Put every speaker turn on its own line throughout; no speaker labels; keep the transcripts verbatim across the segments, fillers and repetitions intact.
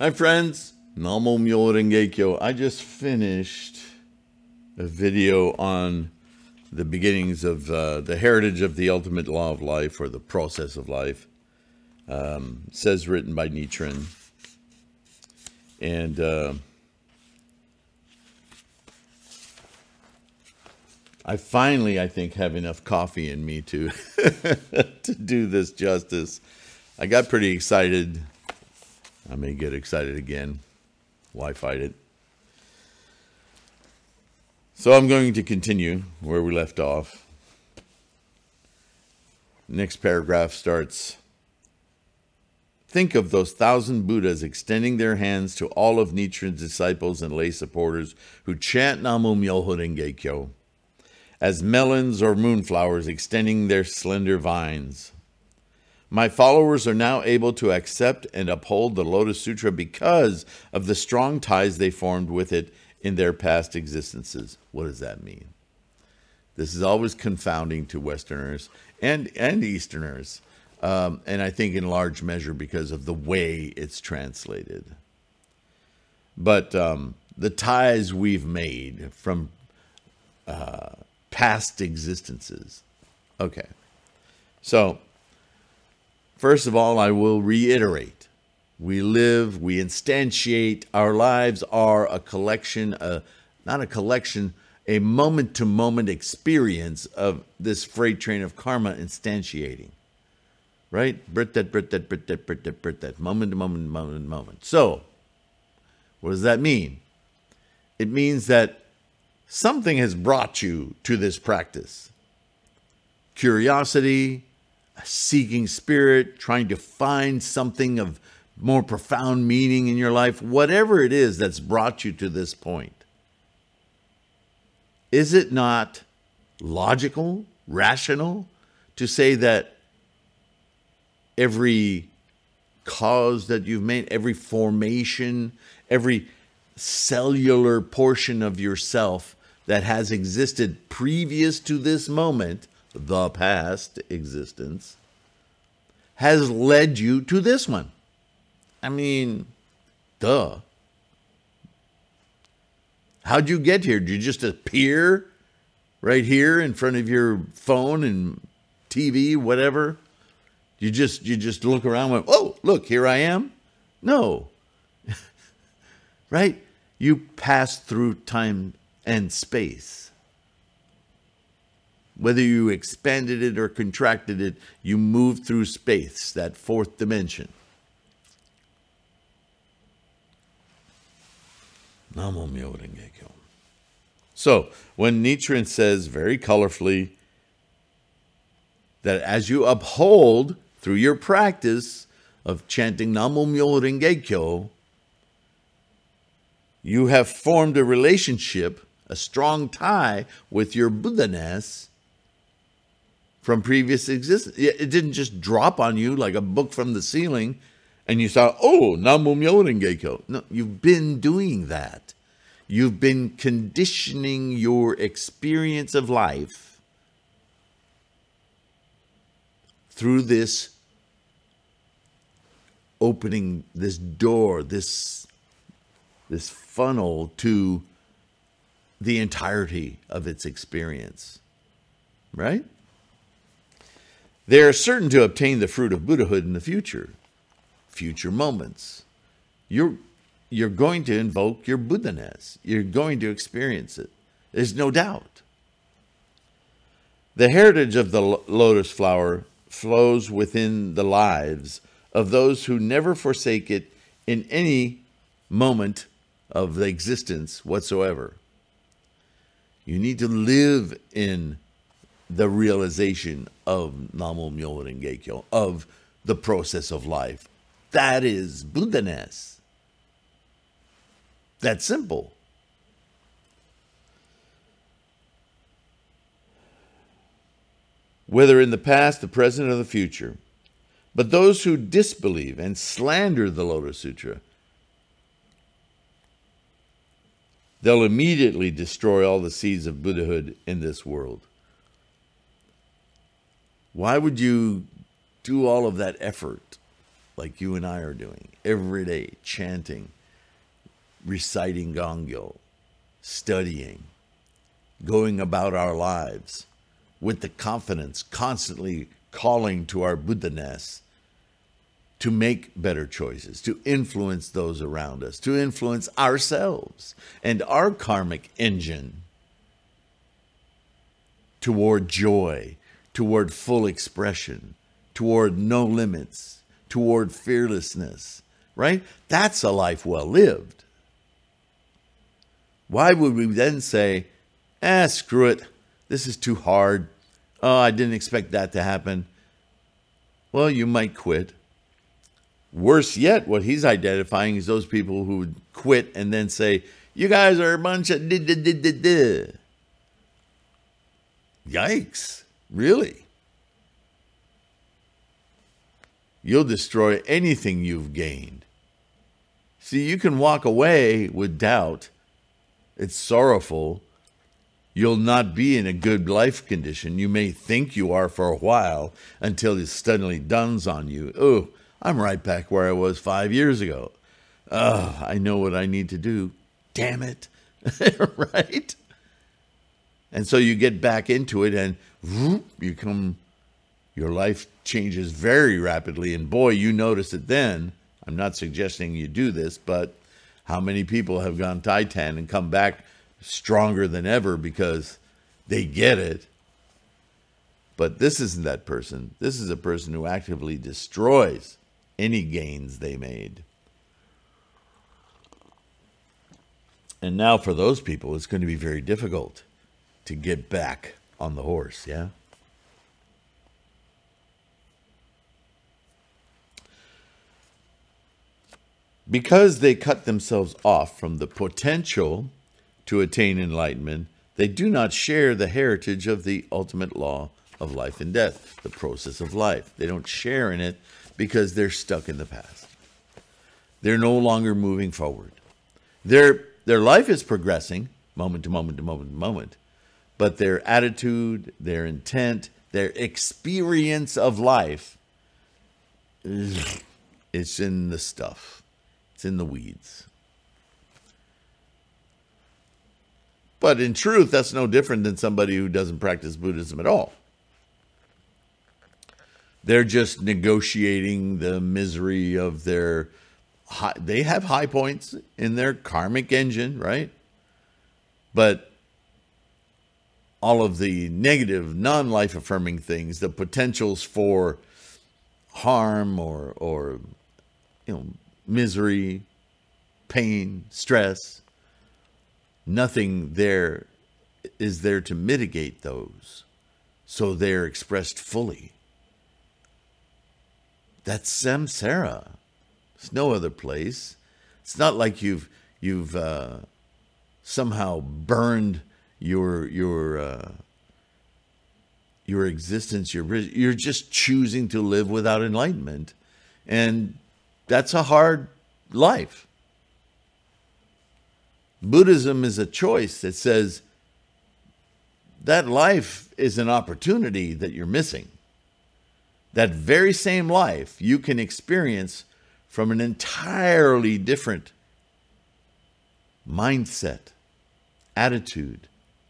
Hi friends, Namo Myoho Renge Kyo. I just finished a video on the beginnings of uh, the heritage of the ultimate law of life, or the process of life. Um, it says written by Nichiren. And uh, I finally, I think, have enough coffee in me to to do this justice. I got pretty excited. I may get excited again. Why fight it? So I'm going to continue where we left off. Next paragraph starts. Think of those thousand Buddhas extending their hands to all of Nichiren's disciples and lay supporters who chant Namo Myoho Renge Kyo, as melons or moonflowers extending their slender vines. My followers are now able to accept and uphold the Lotus Sutra because of the strong ties they formed with it in their past existences. What does that mean? This is always confounding to Westerners and, and Easterners, um, and I think in large measure because of the way it's translated. But um, the ties we've made from uh, past existences. Okay, so first of all, I will reiterate, we live, we instantiate, our lives are a collection, uh, not a collection, a moment-to-moment experience of this freight train of karma instantiating. Right? Brit that, Brit that, Brit that, Brit that, Brit that, moment-to-moment, moment-to-moment. So, what does that mean? It means that something has brought you to this practice. Curiosity, a seeking spirit, trying to find something of more profound meaning in your life, whatever it is that's brought you to this point. Is it not logical, rational to say that every cause that you've made, every formation, every cellular portion of yourself that has existed previous to this moment, the past existence, has led you to this one? I mean, duh. How'd you get here? Did you just appear right here in front of your phone and T V, whatever? You just you just look around and went, oh, look, here I am? No. Right? You pass through time and space. Whether you expanded it or contracted it, you moved through space, that fourth dimension. Namo Myoho Renge Kyo. So, when Nichiren says very colorfully that as you uphold through your practice of chanting Namo Myoho Renge Kyo, you have formed a relationship, a strong tie with your Buddha-ness from previous existence. It didn't just drop on you like a book from the ceiling and you thought, oh, Namo Myoho Renge Kyo. No, you've been doing that. You've been conditioning your experience of life through this opening, this door, this, this funnel to the entirety of its experience. Right? They are certain to obtain the fruit of Buddhahood in the future. Future moments. You're, you're going to invoke your Buddha-ness. You're going to experience it. There's no doubt. The heritage of the lotus flower flows within the lives of those who never forsake it in any moment of the existence whatsoever. You need to live in the realization of Namo Myoho Renge Kyo, of the process of life. That is Buddha-ness. That's simple. Whether in the past, the present, or the future. But those who disbelieve and slander the Lotus Sutra, they'll immediately destroy all the seeds of Buddhahood in this world. Why would you do all of that effort like you and I are doing every day, chanting, reciting Gongyo, studying, going about our lives with the confidence, constantly calling to our Buddha-ness to make better choices, to influence those around us, to influence ourselves and our karmic engine toward joy, toward full expression, toward no limits, toward fearlessness, right? That's a life well lived. Why would we then say, ah, screw it, this is too hard. Oh, I didn't expect that to happen. Well, you might quit. Worse yet, what he's identifying is those people who would quit and then say, you guys are a bunch of da-da-da-da-da. Yikes, really? You'll destroy anything you've gained. See, you can walk away with doubt. It's sorrowful. You'll not be in a good life condition. You may think you are for a while until it suddenly dawns on you. Oh, I'm right back where I was five years ago. Oh, I know what I need to do. Damn it. Right? And so you get back into it and whoop, you come, your life changes very rapidly. And boy, you notice it then. I'm not suggesting you do this, but how many people have gone Titan and come back stronger than ever because they get it? But this isn't that person. This is a person who actively destroys any gains they made. And now for those people, it's going to be very difficult to get back on the horse, yeah? Because they cut themselves off from the potential to attain enlightenment, they do not share the heritage of the ultimate law of life and death, the process of life. They don't share in it because they're stuck in the past. They're no longer moving forward. Their, their life is progressing moment to moment to moment to moment, but their attitude, their intent, their experience of life, it's in the stuff. It's in the weeds. But in truth, that's no different than somebody who doesn't practice Buddhism at all. They're just negotiating the misery of their, high, they have high points in their karmic engine, right? But all of the negative, non-life affirming things, the potentials for harm or, or you know, misery, pain, stress, nothing there is there to mitigate those. So they're expressed fully. That's samsara. It's no other place. It's not like you've you've uh, somehow burned your your uh, your existence. Your you're just choosing to live without enlightenment, and that's a hard life. Buddhism is a choice that says that life is an opportunity that you're missing. That very same life you can experience from an entirely different mindset, attitude.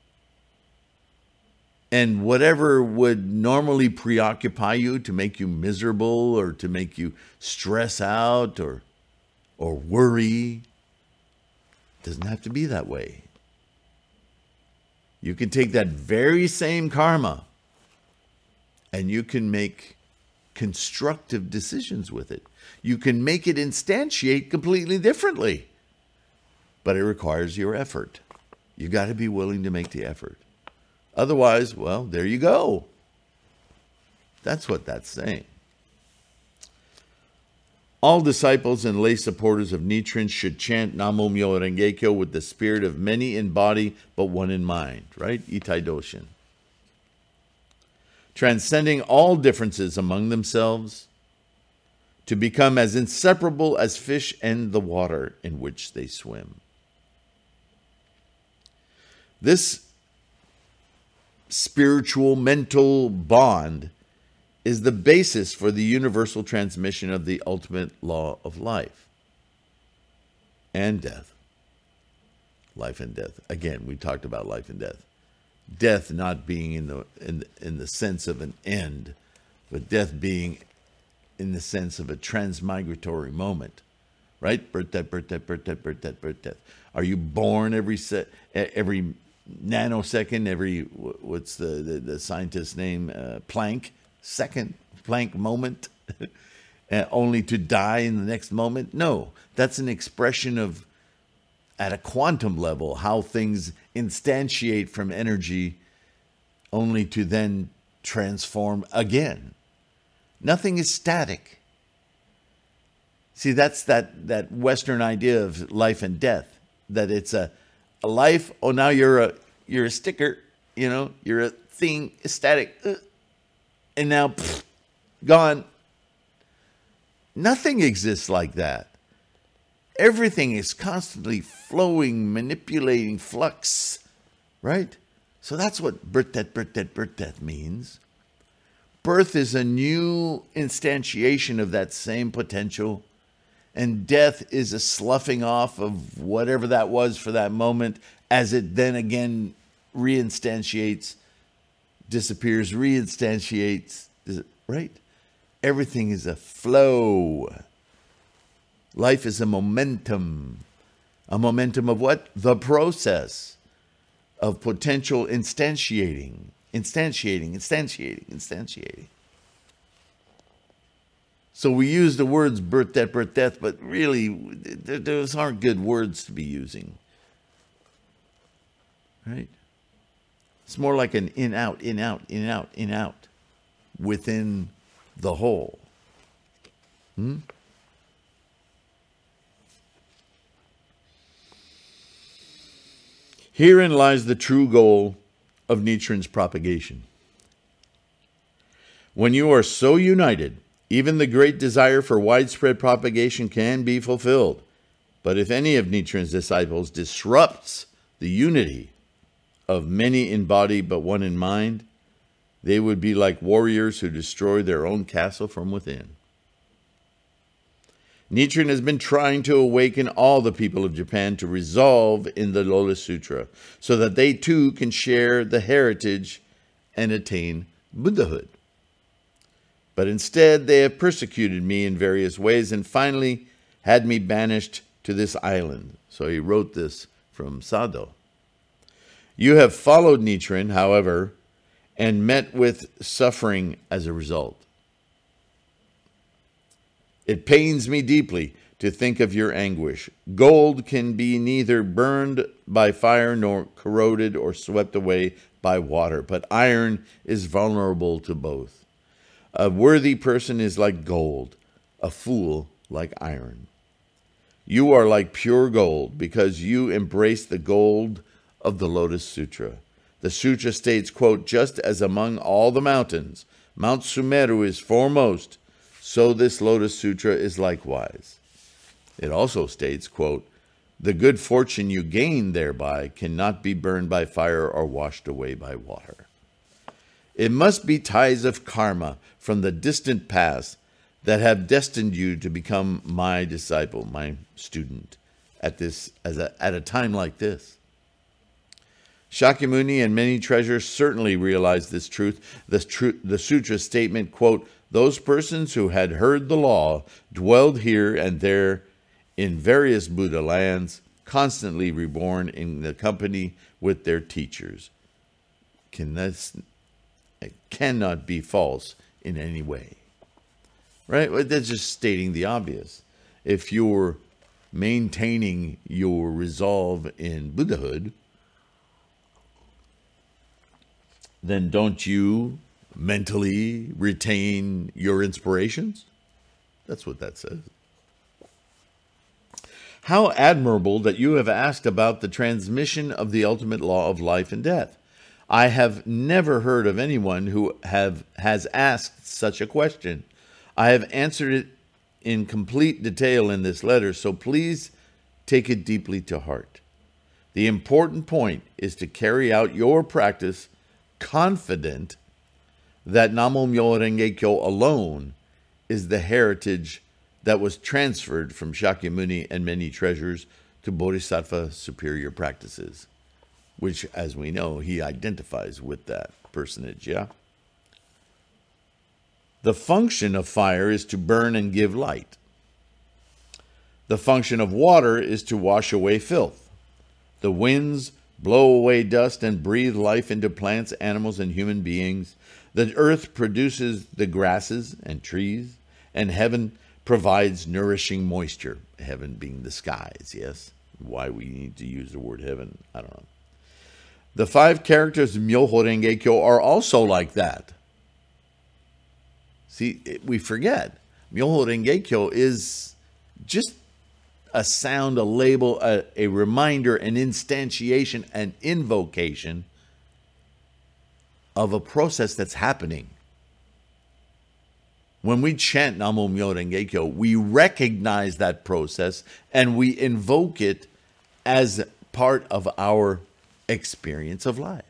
And whatever would normally preoccupy you to make you miserable or to make you stress out or, or worry, doesn't have to be that way. You can take that very same karma and you can make constructive decisions with it. You can make it instantiate completely differently. But it requires your effort. You got to be willing to make the effort. Otherwise, well, there you go. That's what that's saying. All disciples and lay supporters of Nichiren should chant Namo Myoho Renge Kyo with the spirit of many in body, but one in mind, right? Itai Doshin. Transcending all differences among themselves to become as inseparable as fish and the water in which they swim. This spiritual mental bond is the basis for the universal transmission of the ultimate law of life and death. Life and death. Again, we talked about life and death. Death not being in the in in the sense of an end, but death being in the sense of a transmigratory moment, right? Birth, death, birth, death, birth, death, birth, death, birth, death. Are you born every se- every nanosecond? Every what's the the, the scientist's name? Uh, Planck second, Planck moment, uh, only to die in the next moment? No, that's an expression of, at a quantum level, how things instantiate from energy only to then transform again. Nothing is static. See, that's that, that Western idea of life and death, that it's a, a life, oh, now you're a you're a sticker, you know, you're a thing, static, uh, and now, pff, gone. Nothing exists like that. Everything is constantly flowing, manipulating, flux, right? So that's what birth, death, birth, death, birth, death means. Birth is a new instantiation of that same potential, and death is a sloughing off of whatever that was for that moment as it then again reinstantiates, disappears, reinstantiates, right? Everything is a flow. Life is a momentum. A momentum of what? The process of potential instantiating, instantiating, instantiating, instantiating. So we use the words birth, death, birth, death, but really, those aren't good words to be using. Right? It's more like an in, out, in, out, in, out, in, out within the whole. Hmm? Herein lies the true goal of Nichiren's propagation. When you are so united, even the great desire for widespread propagation can be fulfilled. But if any of Nichiren's disciples disrupts the unity of many in body but one in mind, they would be like warriors who destroy their own castle from within. Nichiren has been trying to awaken all the people of Japan to resolve in the Lotus Sutra so that they too can share the heritage and attain Buddhahood. But instead, they have persecuted me in various ways and finally had me banished to this island. So he wrote this from Sado. You have followed Nichiren, however, and met with suffering as a result. It pains me deeply to think of your anguish. Gold can be neither burned by fire nor corroded or swept away by water, but iron is vulnerable to both. A worthy person is like gold, a fool like iron. You are like pure gold because you embrace the gold of the Lotus Sutra. The sutra states, quote, just as among all the mountains, Mount Sumeru is foremost, so this Lotus Sutra is likewise. It also states, quote, the good fortune you gain thereby cannot be burned by fire or washed away by water. It must be ties of karma from the distant past that have destined you to become my disciple, my student, at this as a, at a time like this. Shakyamuni and many treasures certainly realized this truth. The, tr- the sutra statement, quote, those persons who had heard the law dwelled here and there in various Buddha lands, constantly reborn in the company with their teachers. Can this, it cannot be false in any way. Right? Well, that's just stating the obvious. If you're maintaining your resolve in Buddhahood, then don't you mentally retain your inspirations? That's what that says. How admirable that you have asked about the transmission of the ultimate law of life and death. I have never heard of anyone who have has asked such a question. I have answered it in complete detail in this letter, so please take it deeply to heart. The important point is to carry out your practice confident that Namo Myoho Renge Kyo alone is the heritage that was transferred from Shakyamuni and many treasures to Bodhisattva superior practices, which, as we know, he identifies with that personage, yeah? The function of fire is to burn and give light. The function of water is to wash away filth. The winds blow away dust and breathe life into plants, animals, and human beings. The earth produces the grasses and trees, and heaven provides nourishing moisture. Heaven being the skies, yes? Why we need to use the word heaven, I don't know. The five characters of Myoho Renge Kyo are also like that. See, we forget. Myoho Renge Kyo is just a sound, a label, a, a reminder, an instantiation, an invocation of a process that's happening. When we chant Namo Myoho Renge Kyo, we recognize that process and we invoke it as part of our experience of life.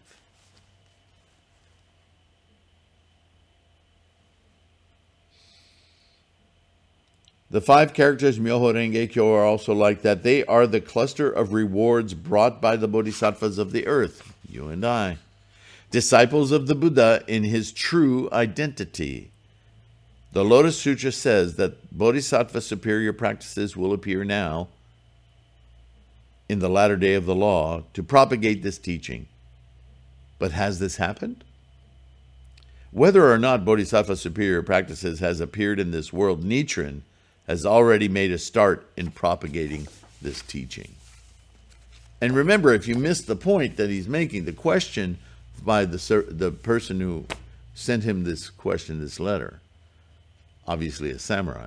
The five characters Myoho Renge Kyo are also like that. They are the cluster of rewards brought by the bodhisattvas of the earth, you and I, disciples of the Buddha in his true identity. The Lotus Sutra says that bodhisattva superior practices will appear now in the latter day of the law to propagate this teaching. But has this happened? Whether or not bodhisattva superior practices has appeared in this world, Nichiren has already made a start in propagating this teaching. And remember, if you missed the point that he's making, the question by the, the person who sent him this question, this letter, obviously a samurai,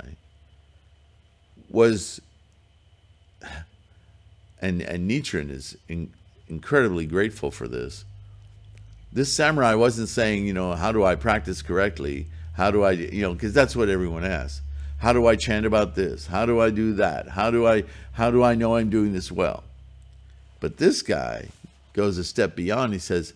was, and, and Nichiren is in, incredibly grateful for this. This samurai wasn't saying, you know, how do I practice correctly? How do I, you know, because that's what everyone asks. How do I chant about this? How do I do that? How do I, how do I know I'm doing this well? But this guy goes a step beyond. He says,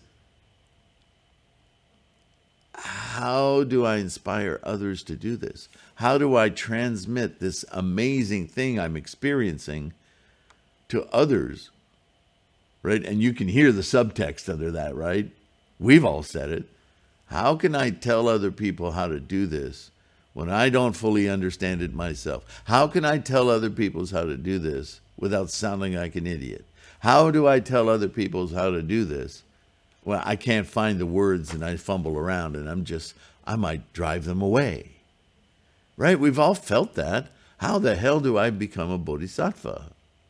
how do I inspire others to do this? How do I transmit this amazing thing I'm experiencing to others? Right? And you can hear the subtext under that, right? We've all said it. How can I tell other people how to do this when I don't fully understand it myself? How can I tell other people how to do this without sounding like an idiot? How do I tell other people how to do this? Well, I can't find the words and I fumble around and I'm just, I might drive them away. Right? We've all felt that. How the hell do I become a bodhisattva?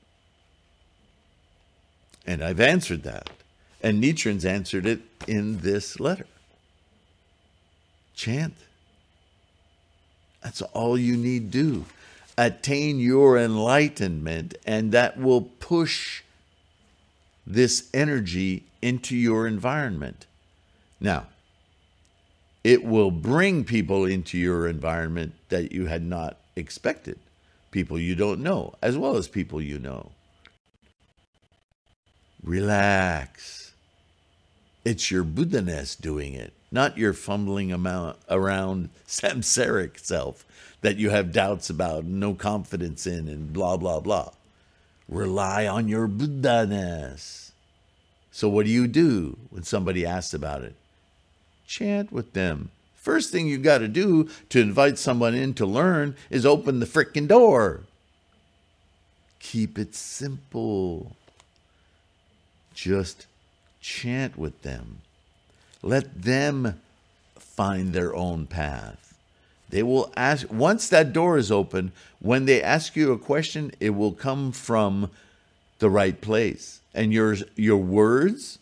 And I've answered that. And Nichiren's answered it in this letter. Chant. That's all you need do. Attain your enlightenment, and that will push this energy into your environment. Now, it will bring people into your environment that you had not expected. People you don't know, as well as people you know. Relax. It's your Buddha-ness doing it, not your fumbling amount around samsaric self that you have doubts about, no confidence in, and blah, blah, blah. Rely on your Buddha-ness. So what do you do when somebody asks about it? Chant with them. First thing you got to do to invite someone in to learn is open the frickin' door. Keep it simple. Just chant with them. Let them find their own path. They will ask, once that door is open, when they ask you a question, it will come from the right place. And your, your words,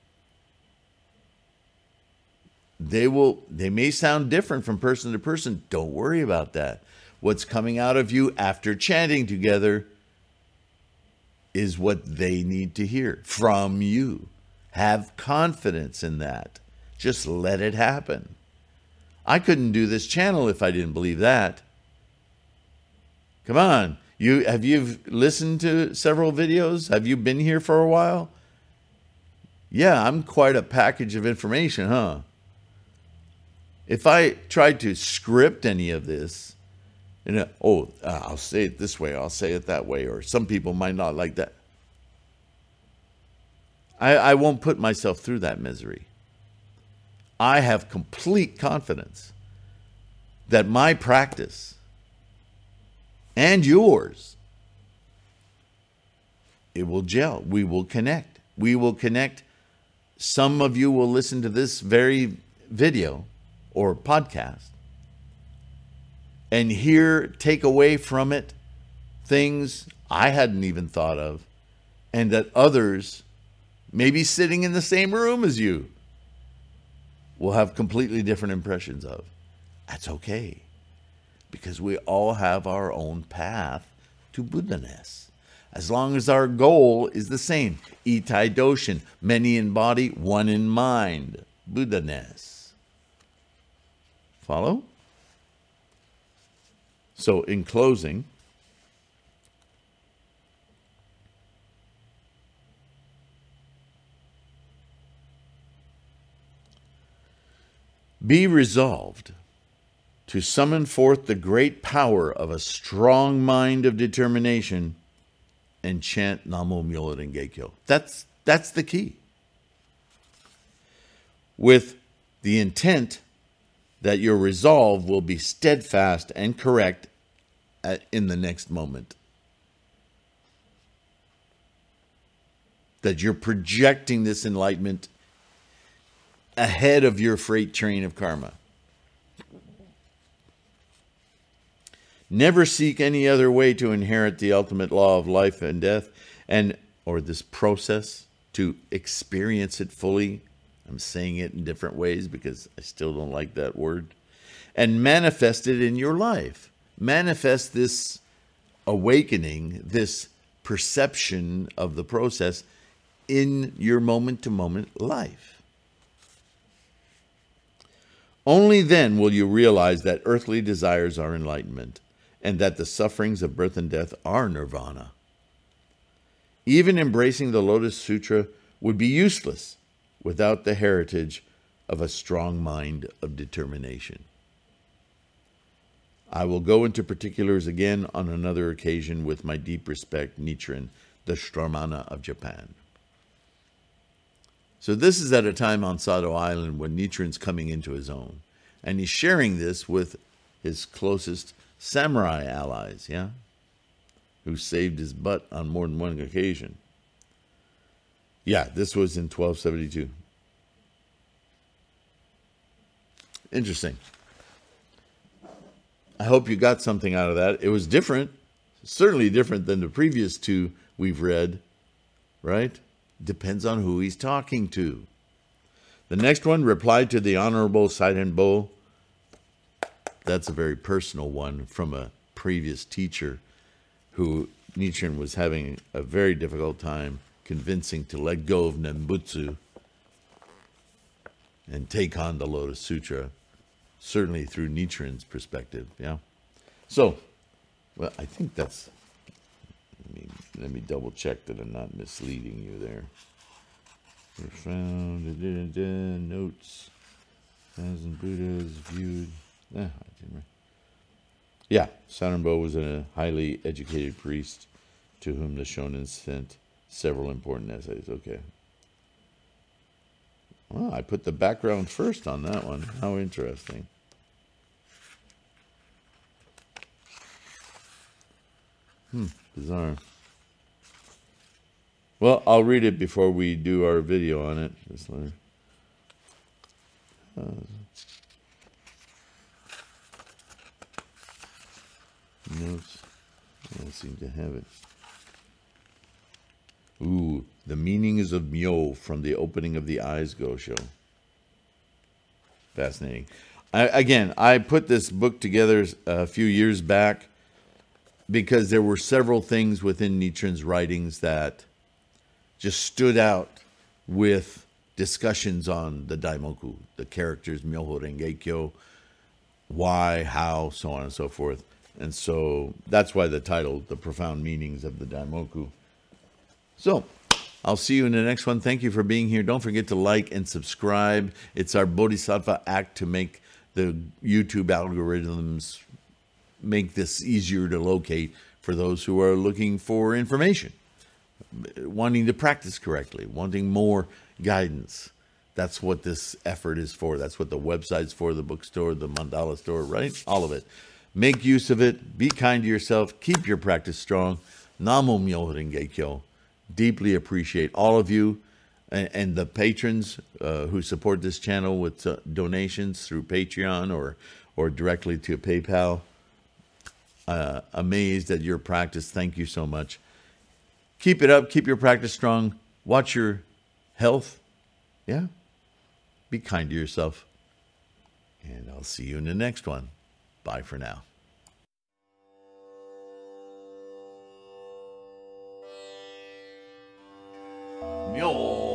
they will, they may sound different from person to person. Don't worry about that. What's coming out of you after chanting together is what they need to hear from you. Have confidence in that. Just let it happen. I couldn't do this channel if I didn't believe that. Come on. You have you listened to several videos? Have you been here for a while? Yeah, I'm quite a package of information, huh? If I tried to script any of this, you know, oh, uh, I'll say it this way, I'll say it that way, or some people might not like that. I, I won't put myself through that misery. I have complete confidence that my practice and yours, it will gel. We will connect. We will connect. Some of you will listen to this very video or podcast and hear, take away from it things I hadn't even thought of, and that others, maybe sitting in the same room as you, will have completely different impressions of. That's okay, because we all have our own path to Buddha-ness. As long as our goal is the same, Itai Doshin, many in body, one in mind, Buddha-ness. Follow? So in closing, be resolved to summon forth the great power of a strong mind of determination and chant Namo Myoho Renge Kyo. That's, that's the key. With the intent that your resolve will be steadfast and correct at, in the next moment. That you're projecting this enlightenment ahead of your freight train of karma. Never seek any other way to inherit the ultimate law of life and death, and or this process to experience it fully. I'm saying it in different ways because I still don't like that word. And manifest it in your life. Manifest this awakening, this perception of the process in your moment-to-moment life. Only then will you realize that earthly desires are enlightenment, and that the sufferings of birth and death are nirvana. Even embracing the Lotus Sutra would be useless without the heritage of a strong mind of determination. I will go into particulars again on another occasion with my deep respect, Nichiren, the Stramana of Japan. So this is at a time on Sado Island when Nichiren's coming into his own. And he's sharing this with his closest samurai allies, yeah? Who saved his butt on more than one occasion. Yeah, this was in twelve seventy-two. Interesting. I hope you got something out of that. It was different, certainly different than the previous two we've read, right? Depends on who he's talking to. The next one, reply to the Honorable Sairenbo. That's a very personal one from a previous teacher who Nichiren was having a very difficult time convincing to let go of Nembutsu and take on the Lotus Sutra, certainly through Nichiren's perspective, yeah? So, well, I think that's, let me, let me double check that I'm not misleading you there. Profound, da, da, da, notes, thousand Buddhas viewed. Ah, I didn't. Yeah, Sairenbo was a highly educated priest to whom the shonen sent several important essays. Okay. Well, I put the background first on that one. How interesting. Hmm, bizarre. Well, I'll read it before we do our video on it. This letter. Uh, notes. I don't seem to have it. Ooh, the meanings of Myo from the opening of the eyes Gosho. Fascinating. I, again, I put this book together a few years back because there were several things within Nichiren's writings that just stood out with discussions on the Daimoku, the characters, Myoho Renge Kyo, why, how, so on and so forth. And so that's why the title, The Profound Meanings of the Daimoku. So, I'll see you in the next one. Thank you for being here. Don't forget to like and subscribe. It's our Bodhisattva act to make the YouTube algorithms make this easier to locate for those who are looking for information, wanting to practice correctly, wanting more guidance. That's what this effort is for. That's what the website's for, the bookstore, the mandala store, right? All of it. Make use of it. Be kind to yourself. Keep your practice strong. Namo Myoho Renge Kyo. Deeply appreciate all of you and, and the patrons uh, who support this channel with uh, donations through Patreon or, or directly to PayPal. Uh, amazed at your practice. Thank you so much. Keep it up. Keep your practice strong. Watch your health. Yeah. Be kind to yourself. And I'll see you in the next one. Bye for now. Myo.